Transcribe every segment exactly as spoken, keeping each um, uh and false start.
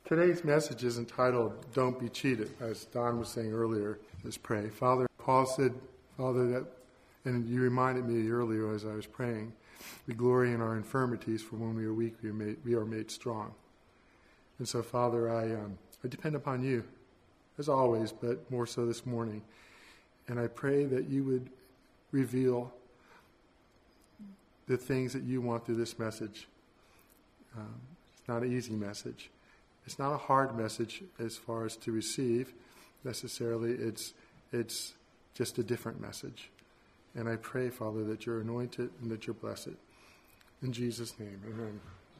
Today's message is entitled, Don't Be Cheated, as Don was saying earlier. Let's pray. Father, Paul said, Father, that, and you reminded me earlier as I was praying, we glory in our infirmities, for when we are weak, we are made, we are made strong. And so, Father, I, um, I depend upon you, as always, but more so this morning. And I pray that you would reveal the things that you want through this message. Um, it's not an easy message. It's not a hard message as far as to receive necessarily. It's it's just a different message. And I pray, Father, that you're anointed and that you're blessed. In Jesus' name, amen.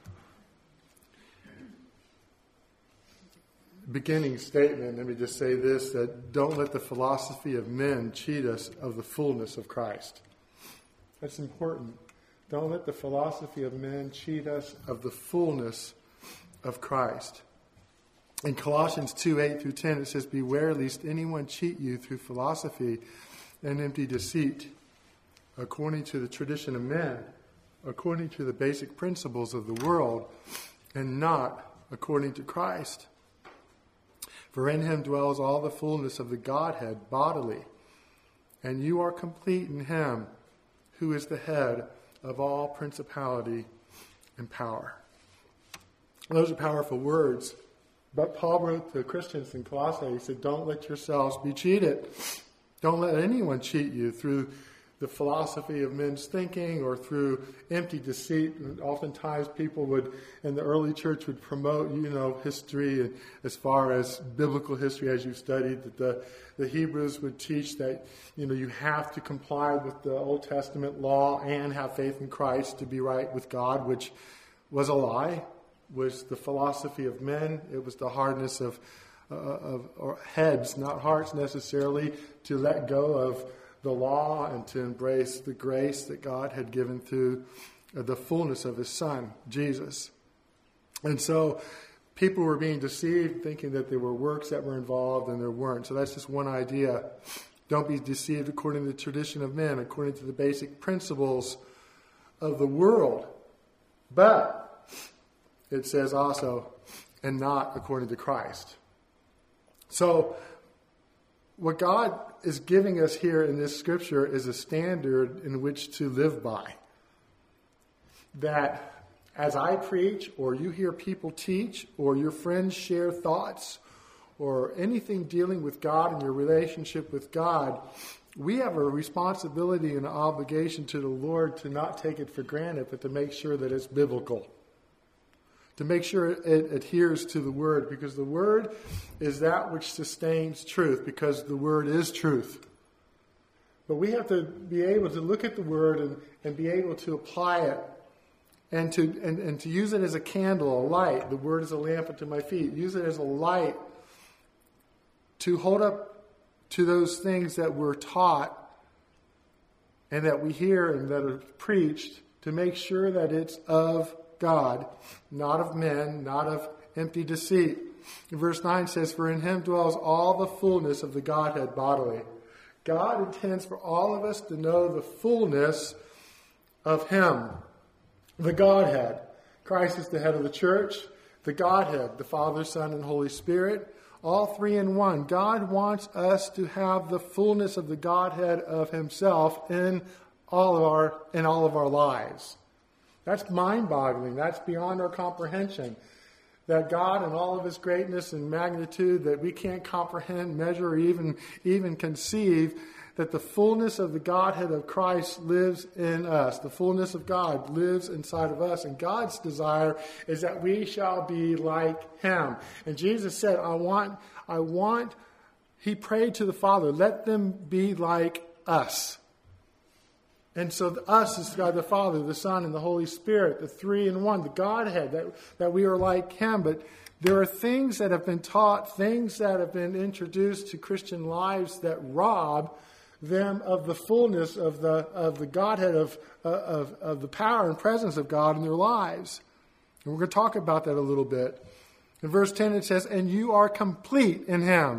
Beginning statement, let me just say this, that don't let the philosophy of men cheat us of the fullness of Christ. That's important. Don't let the philosophy of men cheat us of the fullness of Christ. In Colossians two, eight through ten, it says, Beware lest anyone cheat you through philosophy and empty deceit, according to the tradition of men, according to the basic principles of the world, and not according to Christ. For in him dwells all the fullness of the Godhead bodily, and you are complete in him, who is the head of all principality and power. Those are powerful words. But Paul wrote to the Christians in Colossae, he said, don't let yourselves be cheated. Don't let anyone cheat you through the philosophy of men's thinking or through empty deceit. And oftentimes people would, in the early church, would promote, you know, history and as far as biblical history as you studied, that the, the Hebrews would teach that, you know, you have to comply with the Old Testament law and have faith in Christ to be right with God, which was a lie. Was the philosophy of men. It was the hardness of, uh, of or heads, not hearts necessarily, to let go of the law and to embrace the grace that God had given through uh, the fullness of his Son, Jesus. And so people were being deceived, thinking that there were works that were involved, and there weren't. So that's just one idea. Don't be deceived according to the tradition of men, according to the basic principles of the world. But it says also, and not according to Christ. So, what God is giving us here in this scripture is a standard in which to live by. That as I preach, or you hear people teach, or your friends share thoughts, or anything dealing with God and your relationship with God, we have a responsibility and an obligation to the Lord to not take it for granted, but to make sure that it's biblical. To make sure it adheres to the Word, because the Word is that which sustains truth, because the Word is truth. But we have to be able to look at the Word and, and be able to apply it and to and, and to use it as a candle, a light. The Word is a lamp unto my feet. Use it as a light to hold up to those things that we're taught and that we hear and that are preached, to make sure that it's of God, not of men, not of empty deceit. In verse nine says, For in him dwells all the fullness of the Godhead bodily. God intends for all of us to know the fullness of him, the Godhead. Christ is the head of the church, the Godhead, the Father, Son, and Holy Spirit, all three in one. God wants us to have the fullness of the Godhead of himself in all of our in all of our lives. That's mind-boggling. That's beyond our comprehension. That God, in all of his greatness and magnitude that we can't comprehend, measure, or even, even conceive, that the fullness of the Godhead of Christ lives in us. The fullness of God lives inside of us. And God's desire is that we shall be like him. And Jesus said, I want, I want, he prayed to the Father, let them be like us. And so the us is God the Father, the Son, and the Holy Spirit, the three in one, the Godhead, that, that we are like him. But there are things that have been taught, things that have been introduced to Christian lives that rob them of the fullness of the of the Godhead, of, uh, of, of the power and presence of God in their lives. And we're going to talk about that a little bit. In verse ten it says, And you are complete in him,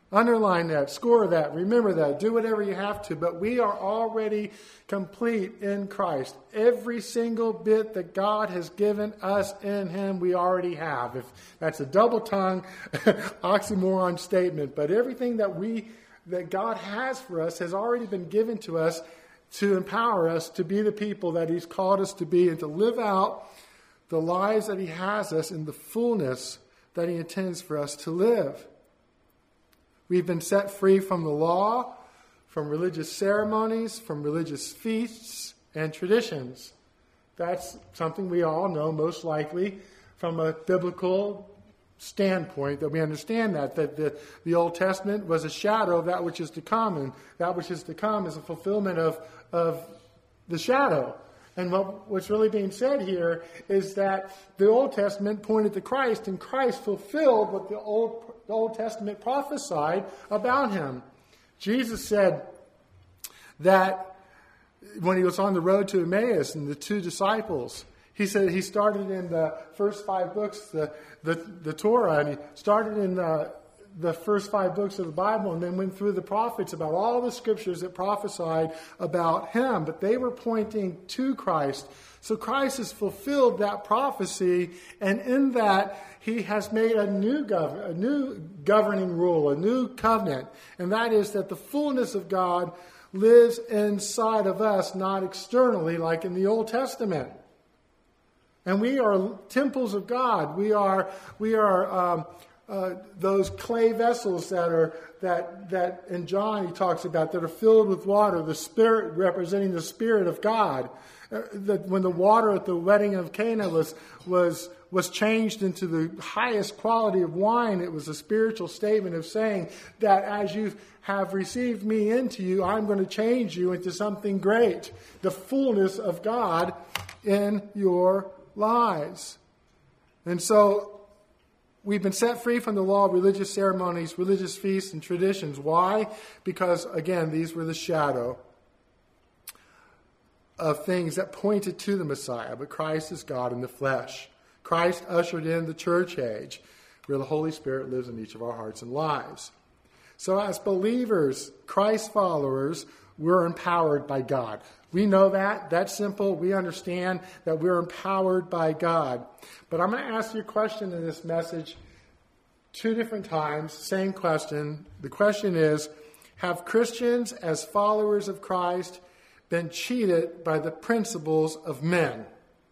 Underline that, score that, remember that, do whatever you have to. But we are already complete in Christ. Every single bit that God has given us in him, we already have. If that's a double-tongue, oxymoron statement. But everything that we, that God has for us has already been given to us to empower us to be the people that he's called us to be and to live out the lives that he has us in the fullness that he intends for us to live. We've been set free from the law, from religious ceremonies, from religious feasts and traditions. That's something we all know most likely from a biblical standpoint, that we understand that, that the, the Old Testament was a shadow of that which is to come, and that which is to come is a fulfillment of, of the shadow. And what, what's really being said here is that the Old Testament pointed to Christ, and Christ fulfilled what the Old, the Old Testament prophesied about him. Jesus said that when he was on the road to Emmaus and the two disciples, he said he started in the first five books, the, the, the Torah, and he started in the, the first five books of the Bible and then went through the prophets about all the scriptures that prophesied about him. But they were pointing to Christ. So Christ has fulfilled that prophecy, and in that he has made a new, gov- a new governing rule, a new covenant, and that is that the fullness of God lives inside of us, not externally like in the Old Testament. And we are temples of God. We are we are um, uh, those clay vessels that are that that in John he talks about that are filled with water. The Spirit representing the Spirit of God. Uh, that when the water at the wedding of Cana was was was changed into the highest quality of wine, it was a spiritual statement of saying that as you have received me into you, I'm going to change you into something great. The fullness of God in your lives. And so we've been set free from the law of religious ceremonies, religious feasts, and traditions. Why? Because, again, these were the shadow of things that pointed to the Messiah. But Christ is God in the flesh. Christ ushered in the church age, where the Holy Spirit lives in each of our hearts and lives. So as believers, Christ followers, we're empowered by God. We know that. That's simple. We understand that we're empowered by God. But I'm going to ask you a question in this message two different times. Same question. The question is, have Christians as followers of Christ been cheated by the principles of men?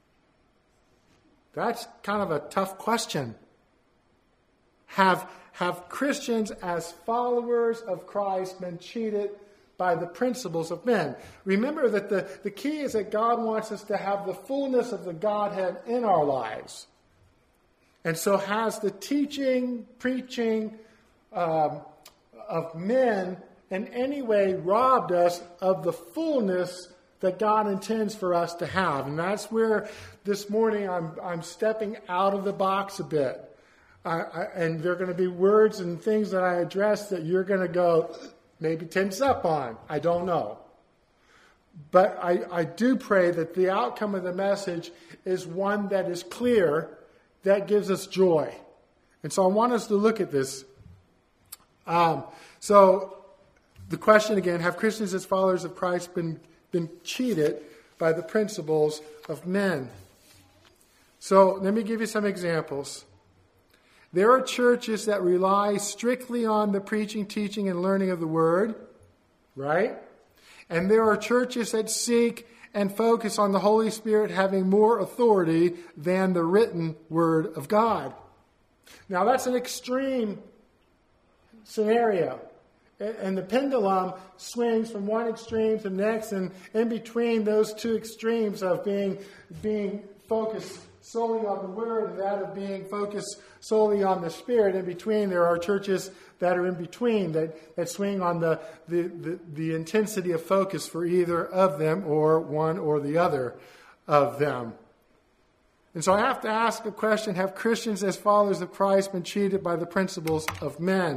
That's kind of a tough question. Have, have Christians as followers of Christ been cheated by the principles of men? Remember that the, the key is that God wants us to have the fullness of the Godhead in our lives. And so has the teaching, preaching um, of men in any way robbed us of the fullness that God intends for us to have? And that's where this morning I'm, I'm stepping out of the box a bit. I, I, and there are going to be words and things that I address that you're going to go, maybe tense up on. I don't know. But I, I do pray that the outcome of the message is one that is clear, that gives us joy. And so I want us to look at this. Um, so the question again, have Christians as followers of Christ been, been cheated by the principles of men? So let me give you some examples. There are churches that rely strictly on the preaching, teaching, and learning of the Word, right? And there are churches that seek and focus on the Holy Spirit having more authority than the written Word of God. Now, that's an extreme scenario. And the pendulum swings from one extreme to the next, and in between those two extremes of being, being focused solely on the Word and that of being focused solely on the Spirit, in between there are churches that are in between that, that swing on the, the, the, the intensity of focus for either of them or one or the other of them. And so I have to ask a question, have Christians as followers of Christ been cheated by the principles of men?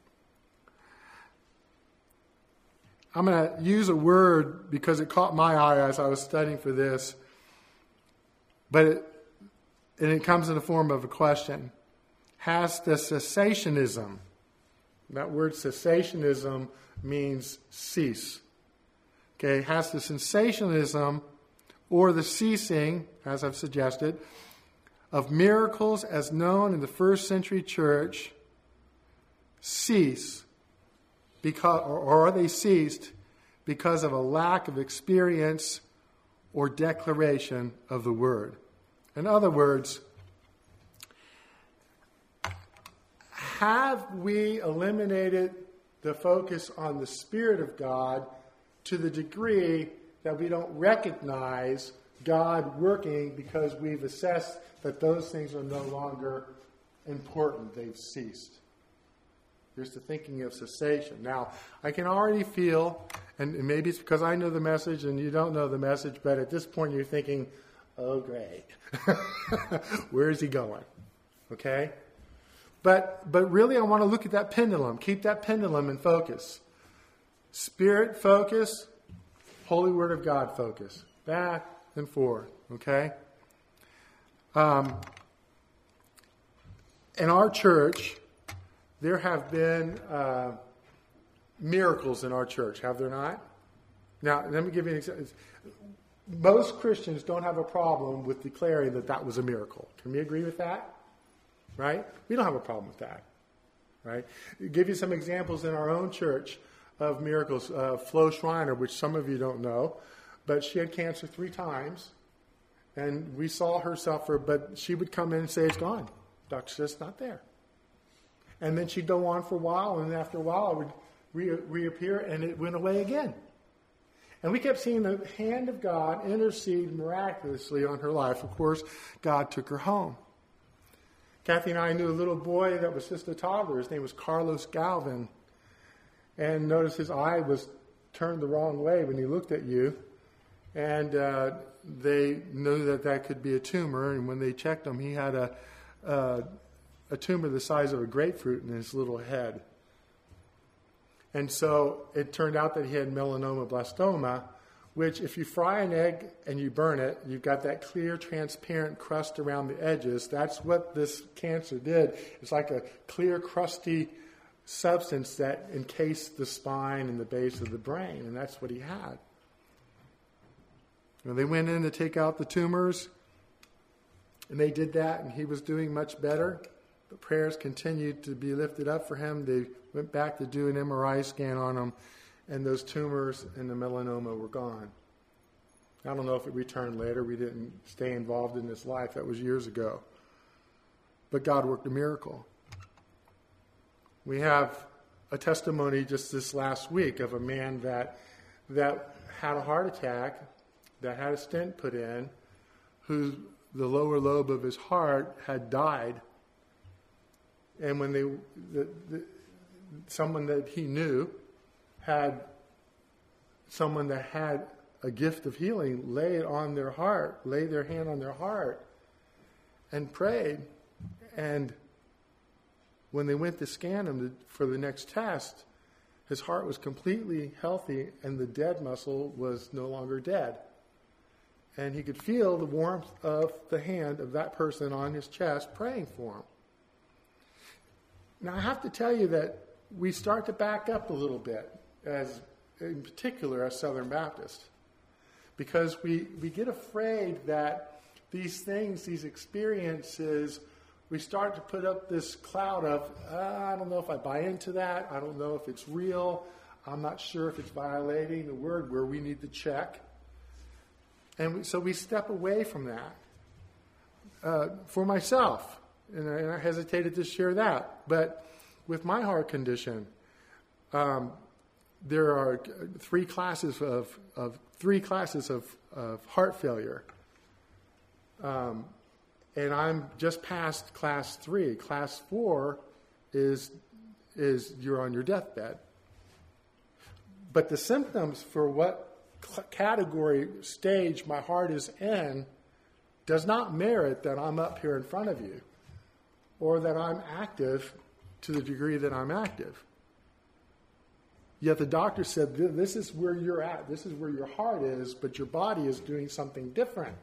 I'm going to use a word because it caught my eye as I was studying for this. But it, and it comes in the form of a question. Has the cessationism That word cessationism means cease. Okay, it has the sensationalism or the ceasing, as I've suggested, of miracles as known in the first century church cease because, or, or are they ceased because of a lack of experience or declaration of the word. In other words, have we eliminated the focus on the Spirit of God to the degree that we don't recognize God working because we've assessed that those things are no longer important. They've ceased. Here's the thinking of cessation. Now, I can already feel, and maybe it's because I know the message and you don't know the message, but at this point you're thinking, oh, great. Where is he going? Okay? But but really I want to look at that pendulum. Keep that pendulum in focus. Spirit focus, Holy Word of God focus. Back and forth. Okay? Um, in our church, there have been uh, miracles in our church, have there not? Now, let me give you an example. Most Christians don't have a problem with declaring that that was a miracle. Can we agree with that? Right? We don't have a problem with that. Right? I'll give you some examples in our own church of miracles. Uh, Flo Schreiner, which some of you don't know, but she had cancer three times, and we saw her suffer, but she would come in and say, it's gone. Doctor says it's not there. And then she'd go on for a while, and after a while it would re- reappear, and it went away again. And we kept seeing the hand of God intercede miraculously on her life. Of course, God took her home. Kathy and I knew a little boy that was just a toddler. His name was Carlos Galvin. And notice his eye was turned the wrong way when he looked at you. And uh, they knew that that could be a tumor. And when they checked him, he had a, uh, a tumor the size of a grapefruit in his little head. And so it turned out that he had melanoblastoma, which if you fry an egg and you burn it, you've got that clear, transparent crust around the edges. That's what this cancer did. It's like a clear, crusty substance that encased the spine and the base of the brain, and that's what he had. And they went in to take out the tumors, and they did that, and he was doing much better. The prayers continued to be lifted up for him. They went back to do an M R I scan on him, and those tumors and the melanoma were gone. I don't know if it returned later. We didn't stay involved in his life. That was years ago. But God worked a miracle. We have a testimony just this last week of a man that that had a heart attack, that had a stent put in, who the lower lobe of his heart had died. And when they, the, the, someone that he knew had someone that had a gift of healing lay it on their heart, lay their hand on their heart, and prayed. And when they went to scan him for the next test, his heart was completely healthy, and the dead muscle was no longer dead. And he could feel the warmth of the hand of that person on his chest praying for him. Now, I have to tell you that we start to back up a little bit, as in particular as Southern Baptists, because we, we get afraid that these things, these experiences, we start to put up this cloud of, uh, I don't know if I buy into that. I don't know if it's real. I'm not sure if it's violating the word, where we need to check. And we, so we step away from that. Uh, for myself, and I, and I hesitated to share that, but with my heart condition, um, there are three classes of, of three classes of, of heart failure. Um, and I'm just past class three. Class four is is you're on your deathbed. But the symptoms for what category, stage my heart is in does not merit that I'm up here in front of you, or that I'm active to the degree that I'm active. Yet the doctor said, this is where you're at, this is where your heart is, but your body is doing something different.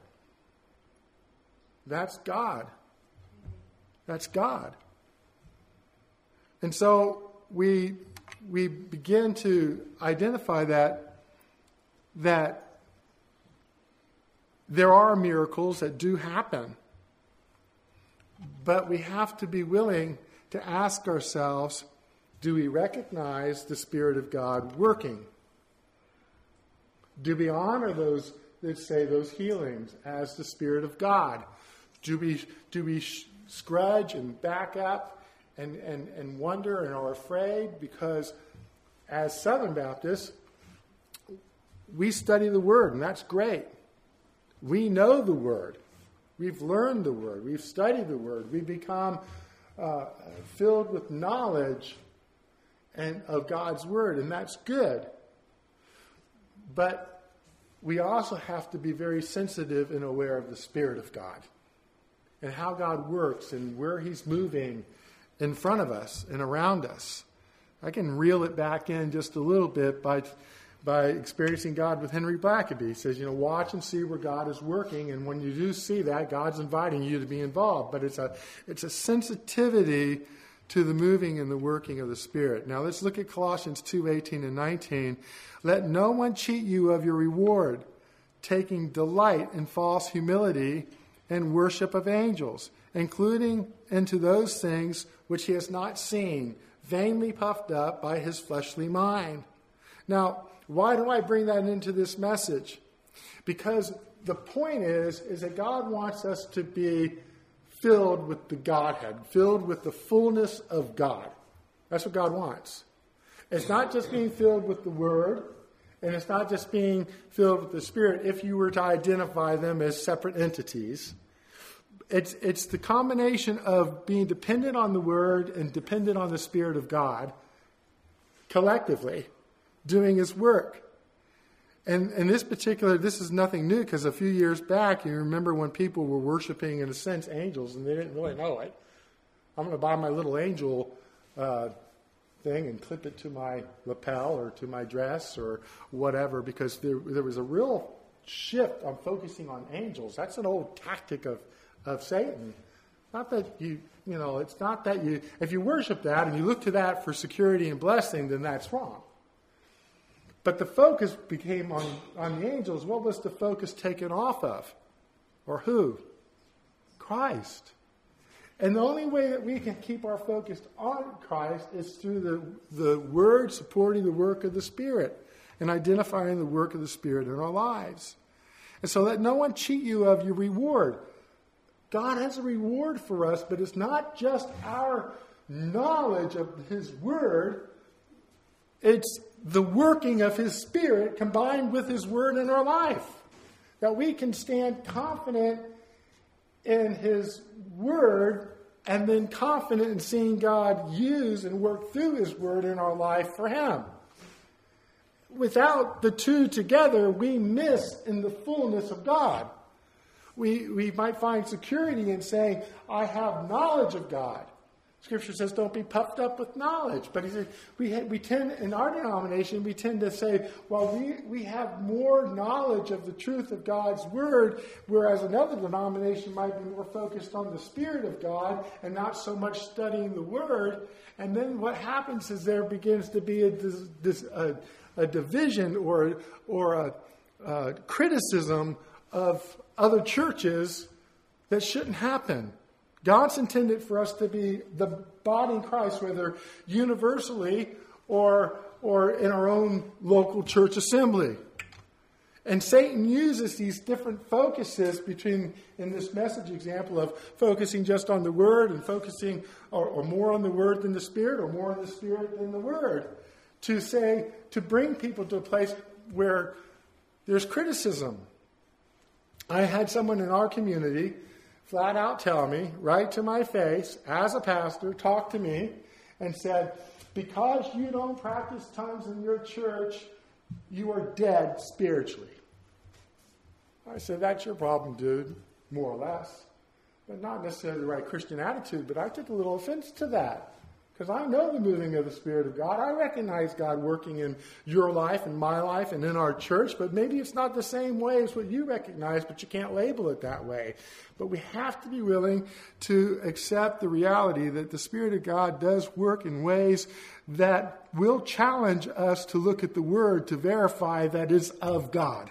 That's God. That's God. And so we we begin to identify that that there are miracles that do happen. But we have to be willing to ask ourselves, do we recognize the Spirit of God working? Do we honor those, let's say, those healings as the Spirit of God? Do we do we scrudge and back up and, and, and wonder and are afraid? Because as Southern Baptists, we study the Word, and that's great. We know the Word. We've learned the Word. We've studied the Word. We've become uh, filled with knowledge and of God's Word, and that's good. But we also have to be very sensitive and aware of the Spirit of God and how God works and where He's moving in front of us and around us. I can reel it back in just a little bit by by experiencing God with Henry Blackaby. He says, you know, watch and see where God is working, and when you do see that, God's inviting you to be involved. But it's a it's a sensitivity to the moving and the working of the Spirit. Now let's look at Colossians two, eighteen and nineteen. Let no one cheat you of your reward, taking delight in false humility and worship of angels, including into those things which he has not seen, vainly puffed up by his fleshly mind. Now, why do I bring that into this message? Because the point is, is that God wants us to be filled with the Godhead, filled with the fullness of God. That's what God wants. It's not just being filled with the Word, and it's not just being filled with the Spirit if you were to identify them as separate entities. It's, it's the combination of being dependent on the Word and dependent on the Spirit of God collectively doing His work. And in this particular, this is nothing new, because a few years back, you remember when people were worshiping, in a sense, angels, and they didn't really know it. I'm going to buy my little angel uh, thing and clip it to my lapel or to my dress or whatever, because there, there was a real shift on focusing on angels. That's an old tactic of, of Satan. Not that you, you know, it's not that you, if you worship that and you look to that for security and blessing, then that's wrong. But the focus became on, on the angels. What was the focus taken off of? Or who? Christ. And the only way that we can keep our focus on Christ is through the, the Word supporting the work of the Spirit and identifying the work of the Spirit in our lives. And so let no one cheat you of your reward. God has a reward for us, but it's not just our knowledge of His Word. It's the working of His Spirit combined with His Word in our life. That we can stand confident in His Word and then confident in seeing God use and work through His Word in our life for Him. Without the two together, we miss in the fullness of God. We, we might find security in saying, I have knowledge of God. Scripture says, don't be puffed up with knowledge. But he said, we, we tend, in our denomination, we tend to say, well, we, we have more knowledge of the truth of God's Word, whereas another denomination might be more focused on the Spirit of God and not so much studying the Word. And then what happens is there begins to be a, this, a, a division or, or a, a criticism of other churches that shouldn't happen. God's intended for us to be the body in Christ, whether universally or, or in our own local church assembly. And Satan uses these different focuses between, in this message example, of focusing just on the Word and focusing or, or more on the Word than the Spirit, or more on the Spirit than the Word, to say, to bring people to a place where there's criticism. I had someone in our community flat out tell me, right to my face, as a pastor, talk to me, and said, because you don't practice tongues in your church, you are dead spiritually. I said, that's your problem, dude, more or less. But not necessarily the right Christian attitude, but I took a little offense to that. Because I know the moving of the Spirit of God. I recognize God working in your life and my life and in our church, but maybe it's not the same way as what you recognize, but you can't label it that way. But we have to be willing to accept the reality that the Spirit of God does work in ways that will challenge us to look at the Word to verify that it's of God.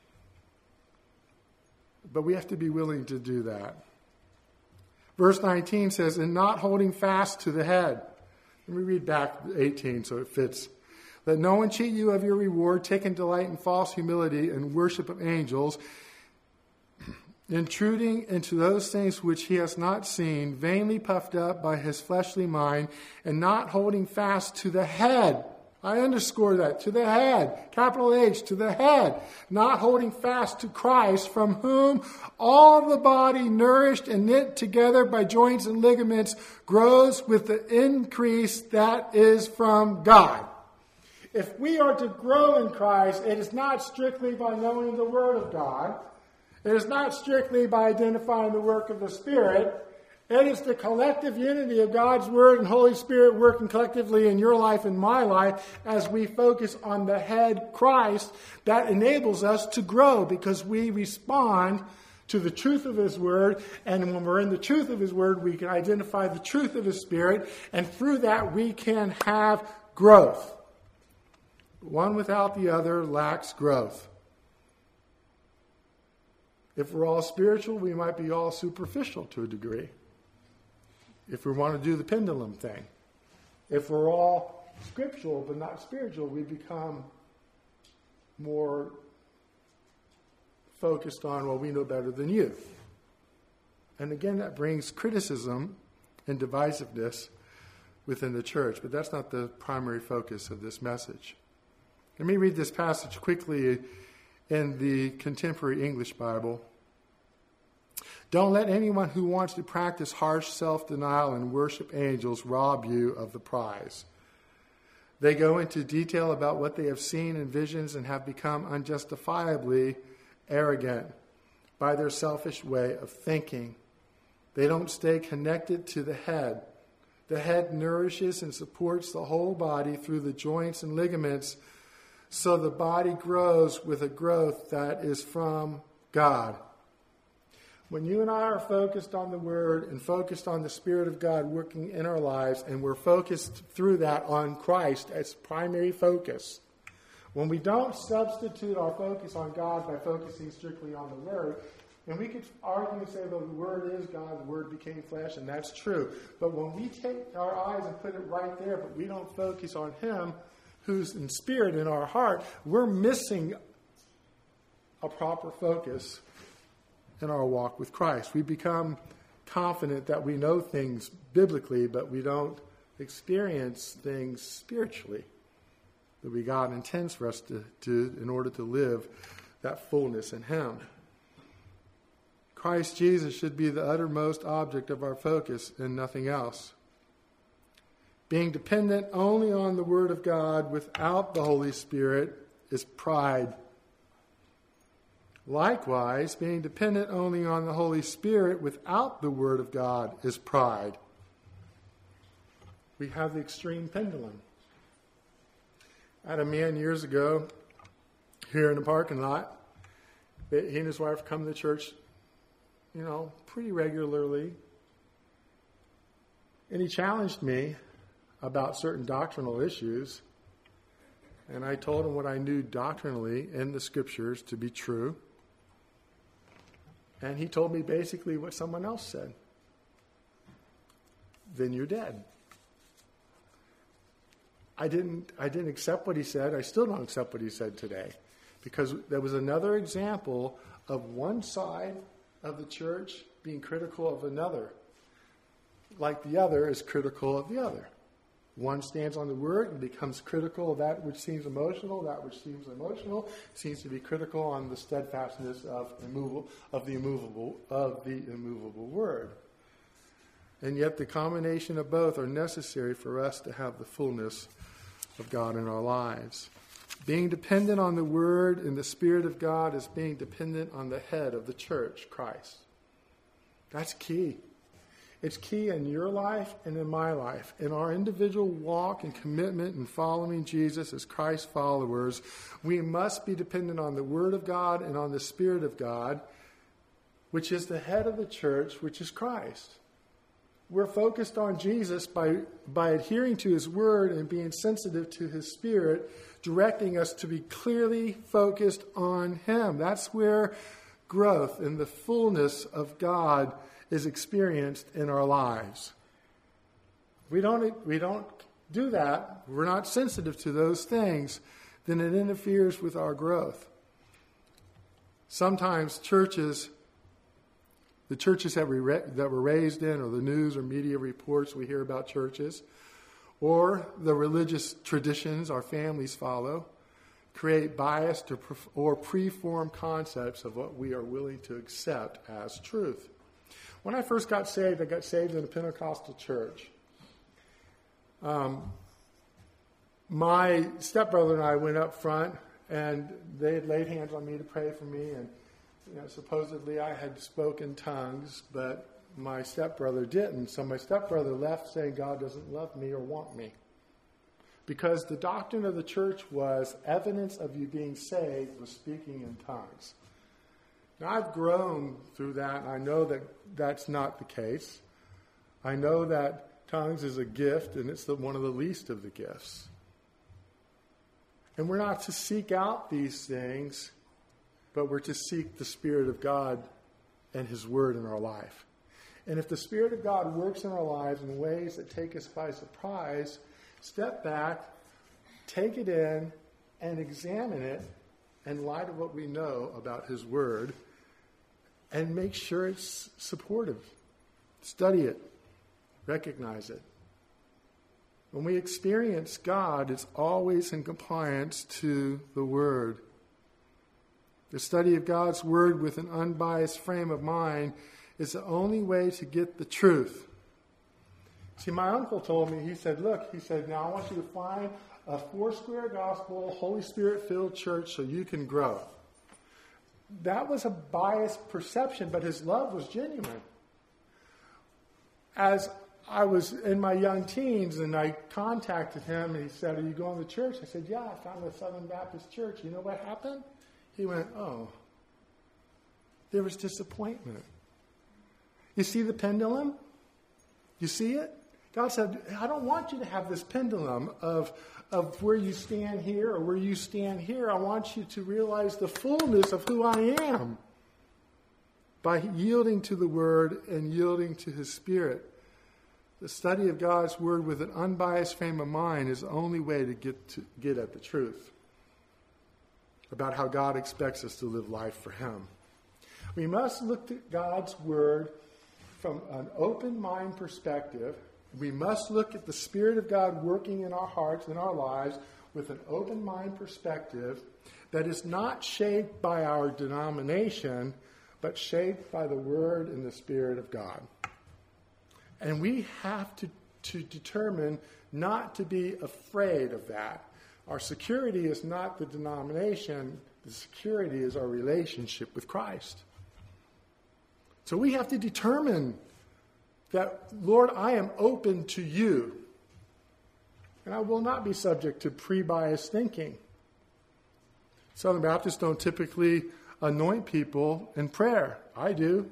But we have to be willing to do that. Verse nineteen says, "And not holding fast to the head." Let me read back eighteen so it fits. "Let no one cheat you of your reward, taking delight in false humility and worship of angels, intruding into those things which he has not seen, vainly puffed up by his fleshly mind, and not holding fast to the head." I underscore that, to the head, capital H, to the head. "Not holding fast to Christ, from whom all the body, nourished and knit together by joints and ligaments, grows with the increase that is from God." If we are to grow in Christ, it is not strictly by knowing the Word of God. It is not strictly by identifying the work of the Spirit. It is the collective unity of God's Word and Holy Spirit working collectively in your life and my life as we focus on the head, Christ, that enables us to grow because we respond to the truth of His Word. And when we're in the truth of His Word, we can identify the truth of His Spirit. And through that, we can have growth. One without the other lacks growth. If we're all spiritual, we might be all superficial to a degree. If we want to do the pendulum thing. If we're all scriptural but not spiritual, we become more focused on, well, we know better than you. And again, that brings criticism and divisiveness within the church. But that's not the primary focus of this message. Let me read this passage quickly in the Contemporary English Bible. "Don't let anyone who wants to practice harsh self-denial and worship angels rob you of the prize. They go into detail about what they have seen in visions and have become unjustifiably arrogant by their selfish way of thinking. They don't stay connected to the head. The head nourishes and supports the whole body through the joints and ligaments, so the body grows with a growth that is from God." When you and I are focused on the Word and focused on the Spirit of God working in our lives, and we're focused through that on Christ as primary focus, when we don't substitute our focus on God by focusing strictly on the Word, and we could argue and say, well, the Word is God, the Word became flesh, and that's true. But when we take our eyes and put it right there, but we don't focus on Him who's in spirit in our heart, we're missing a proper focus in our walk with Christ. We become confident that we know things biblically, but we don't experience things spiritually that we God intends for us to, to in order to live that fullness in Him. Christ Jesus should be the uttermost object of our focus and nothing else. Being dependent only on the Word of God without the Holy Spirit is pride. Likewise, being dependent only on the Holy Spirit without the Word of God is pride. We have the extreme pendulum. I had a man years ago here in the parking lot. He and his wife come to church, you know, pretty regularly. And he challenged me about certain doctrinal issues. And I told him what I knew doctrinally in the Scriptures to be true. And he told me basically what someone else said. Then you're dead. I didn't I didn't accept what he said. I still don't accept what he said today. Because there was another example of one side of the church being critical of another, like the other is critical of the other. One stands on the Word and becomes critical of that which seems emotional. That which seems emotional seems to be critical on the steadfastness of immovable, of the immovable, of the immovable Word. And yet the combination of both are necessary for us to have the fullness of God in our lives. Being dependent on the Word and the Spirit of God is being dependent on the head of the church, Christ. That's key. It's key in your life and in my life. In our individual walk and commitment in following Jesus as Christ followers, we must be dependent on the Word of God and on the Spirit of God, which is the head of the church, which is Christ. We're focused on Jesus by, by adhering to His Word and being sensitive to His Spirit, directing us to be clearly focused on Him. That's where growth and the fullness of God is experienced in our lives. We don't, we don't do that, we're not sensitive to those things, then it interferes with our growth. Sometimes churches, the churches that, we re- that we're raised in, or the news or media reports we hear about churches, or the religious traditions our families follow, create biased or, pre- or preformed concepts of what we are willing to accept as truth. When I first got saved, I got saved in a Pentecostal church. Um, my stepbrother and I went up front, and they had laid hands on me to pray for me, and you know, supposedly I had spoken tongues, but my stepbrother didn't. So my stepbrother left saying God doesn't love me or want me. Because the doctrine of the church was evidence of you being saved was speaking in tongues. Now, I've grown through that, and I know that that's not the case. I know that tongues is a gift, and it's the, one of the least of the gifts. And we're not to seek out these things, but we're to seek the Spirit of God and His Word in our life. And if the Spirit of God works in our lives in ways that take us by surprise, step back, take it in, and examine it in light of what we know about His Word, and make sure it's supportive. Study it. Recognize it. When we experience God, it's always in compliance to the Word. The study of God's Word with an unbiased frame of mind is the only way to get the truth. See, my uncle told me, he said, look, he said, now I want you to find a four-square gospel, Holy Spirit-filled church so you can grow. That was a biased perception, but his love was genuine. As I was in my young teens and I contacted him and he said, are you going to church? I said, yeah, I found a Southern Baptist church. You know what happened? He went, oh, there was disappointment. You see the pendulum? You see it? God said, I don't want you to have this pendulum of, of where you stand here or where you stand here. I want you to realize the fullness of who I am by yielding to the Word and yielding to His Spirit. The study of God's Word with an unbiased frame of mind is the only way to get to get at the truth about how God expects us to live life for Him. We must look at God's Word from an open mind perspective. We must look at the Spirit of God working in our hearts and our lives with an open mind perspective that is not shaped by our denomination, but shaped by the Word and the Spirit of God. And we have to, to determine not to be afraid of that. Our security is not the denomination. The security is our relationship with Christ. So we have to determine that, Lord, I am open to you. And I will not be subject to pre-biased thinking. Southern Baptists don't typically anoint people in prayer. I do.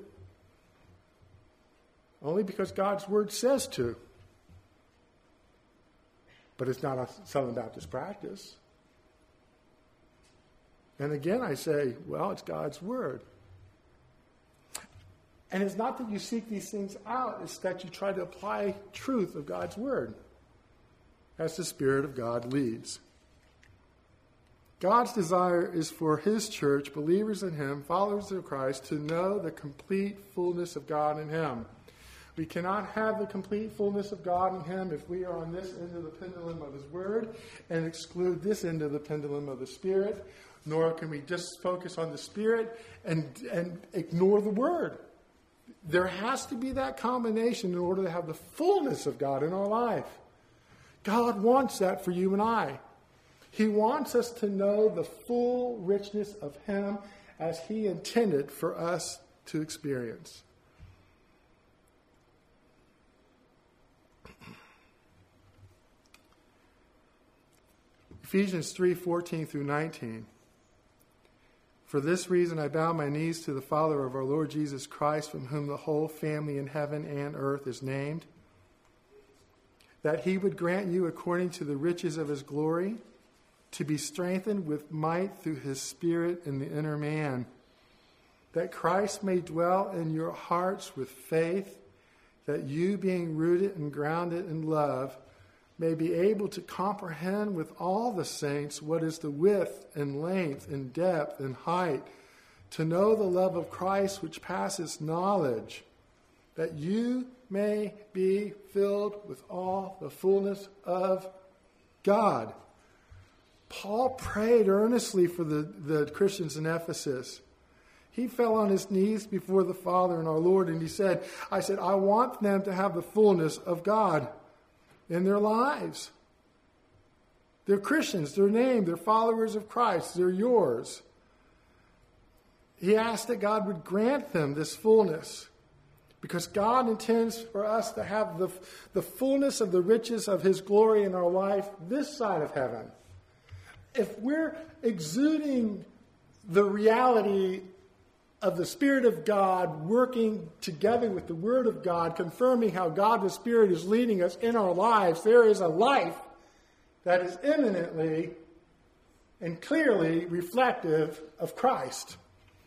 Only because God's Word says to. But it's not a Southern Baptist practice. And again, I say, well, it's God's Word. And it's not that you seek these things out, it's that you try to apply truth of God's Word as the Spirit of God leads. God's desire is for His church, believers in Him, followers of Christ, to know the complete fullness of God in Him. We cannot have the complete fullness of God in Him if we are on this end of the pendulum of His Word and exclude this end of the pendulum of the Spirit, nor can we just focus on the Spirit and, and ignore the Word. There has to be that combination in order to have the fullness of God in our life. God wants that for you and I. He wants us to know the full richness of Him as He intended for us to experience. Ephesians three fourteen through nineteen. For this reason I bow my knees to the Father of our Lord Jesus Christ, from whom the whole family in heaven and earth is named, that he would grant you, according to the riches of his glory, to be strengthened with might through his Spirit in the inner man, that Christ may dwell in your hearts with faith, that you, being rooted and grounded in love, may be able to comprehend with all the saints what is the width and length and depth and height, to know the love of Christ which passes knowledge, that you may be filled with all the fullness of God. Paul prayed earnestly for the, the Christians in Ephesus. He fell on his knees before the Father and our Lord, and he said, I said, I want them to have the fullness of God in their lives. They're Christians, they're named, they're followers of Christ, they're yours. He asked that God would grant them this fullness, because God intends for us to have the, the fullness of the riches of his glory in our life this side of heaven. If we're exuding the reality of the Spirit of God working together with the Word of God, confirming how God the Spirit is leading us in our lives, there is a life that is eminently and clearly reflective of Christ.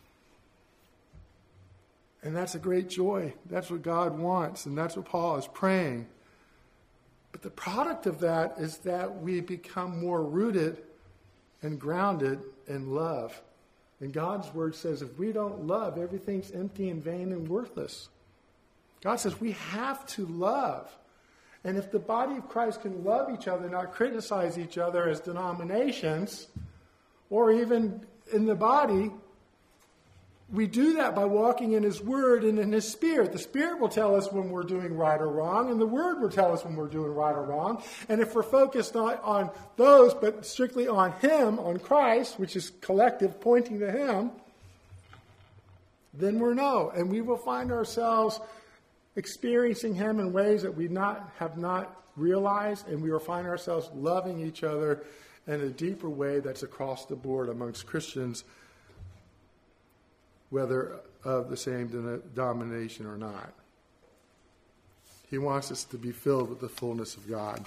And that's a great joy. That's what God wants, and that's what Paul is praying. But the product of that is that we become more rooted and grounded in love. And God's word says if we don't love, everything's empty and vain and worthless. God says we have to love. And if the body of Christ can love each other, not criticize each other as denominations, or even in the body, we do that by walking in his word and in his Spirit. The Spirit will tell us when we're doing right or wrong, and the word will tell us when we're doing right or wrong. And if we're focused not on those, but strictly on him, on Christ, which is collective, pointing to him, then we're no. And we will find ourselves experiencing him in ways that we not have not realized, and we will find ourselves loving each other in a deeper way that's across the board amongst Christians, whether of the same denomination or not. He wants us to be filled with the fullness of God.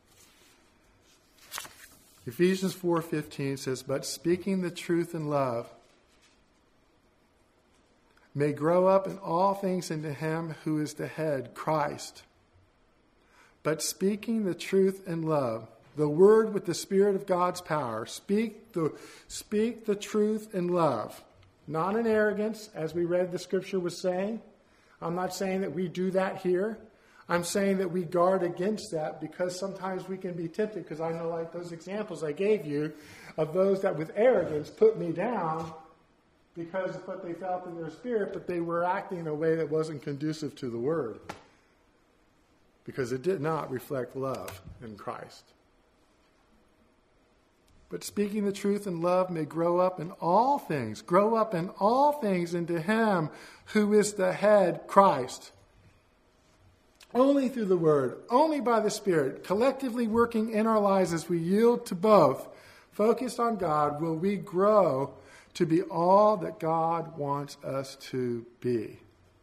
Ephesians four fifteen says, but speaking the truth in love may grow up in all things into him who is the head, Christ. But speaking the truth in love, the word with the Spirit of God's power, speak the, speak the truth in love. Not in arrogance, as we read the scripture was saying. I'm not saying that we do that here. I'm saying that we guard against that, because sometimes we can be tempted, because I know, like those examples I gave you of those that with arrogance put me down because of what they felt in their spirit, but they were acting in a way that wasn't conducive to the word, because it did not reflect love in Christ. But speaking the truth in love may grow up in all things, grow up in all things into him who is the head, Christ. Only through the word, only by the Spirit, collectively working in our lives as we yield to both, focused on God, will we grow to be all that God wants us to be.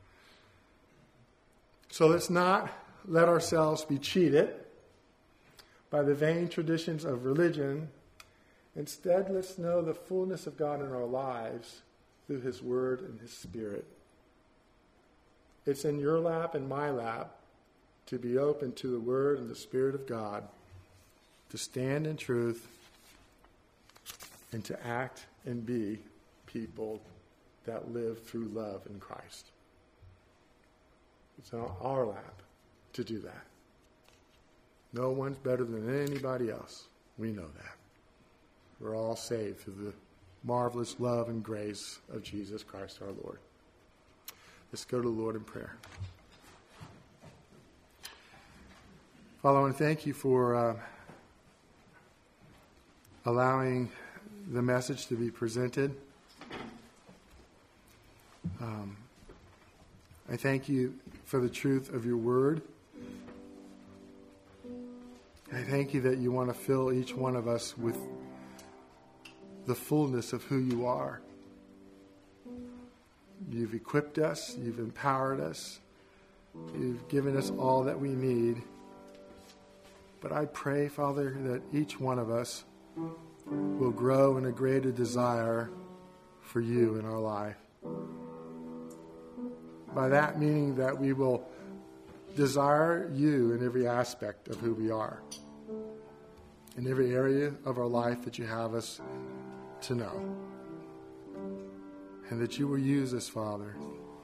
So let's not let ourselves be cheated by the vain traditions of religion. Instead, let's know the fullness of God in our lives through his word and his Spirit. It's in your lap and my lap to be open to the word and the Spirit of God, to stand in truth, and to act and be people that live through love in Christ. It's on our lap to do that. No one's better than anybody else. We know that. We're all saved through the marvelous love and grace of Jesus Christ our Lord. Let's go to the Lord in prayer. Father, I want to thank you for uh, allowing the message to be presented. Um, I thank you for the truth of your word. I I thank you that you want to fill each one of us with the fullness of who you are. You've equipped us. You've empowered us. You've given us all that we need. But I pray, Father, that each one of us will grow in a greater desire for you in our life. By that meaning that we will desire you in every aspect of who we are, in every area of our life that you have us to know. And that you will use us, Father,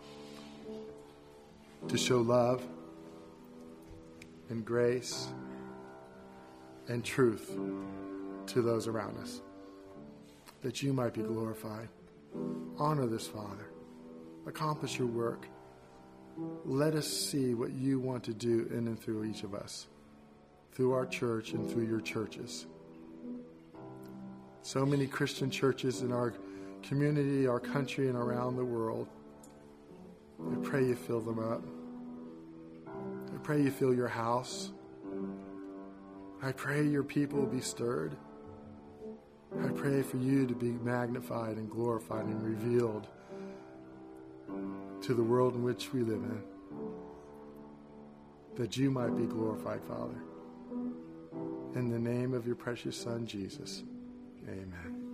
to show love and grace and truth to those around us. That you might be glorified. Honor this, Father. Accomplish your work. Let us see what you want to do in and through each of us, through our church and through your churches. So many Christian churches in our community, our country, and around the world. I pray you fill them up. I pray you fill your house. I pray your people will be stirred. I pray for you to be magnified and glorified and revealed to the world in which we live in. That you might be glorified, Father. In the name of your precious Son, Jesus. Amen.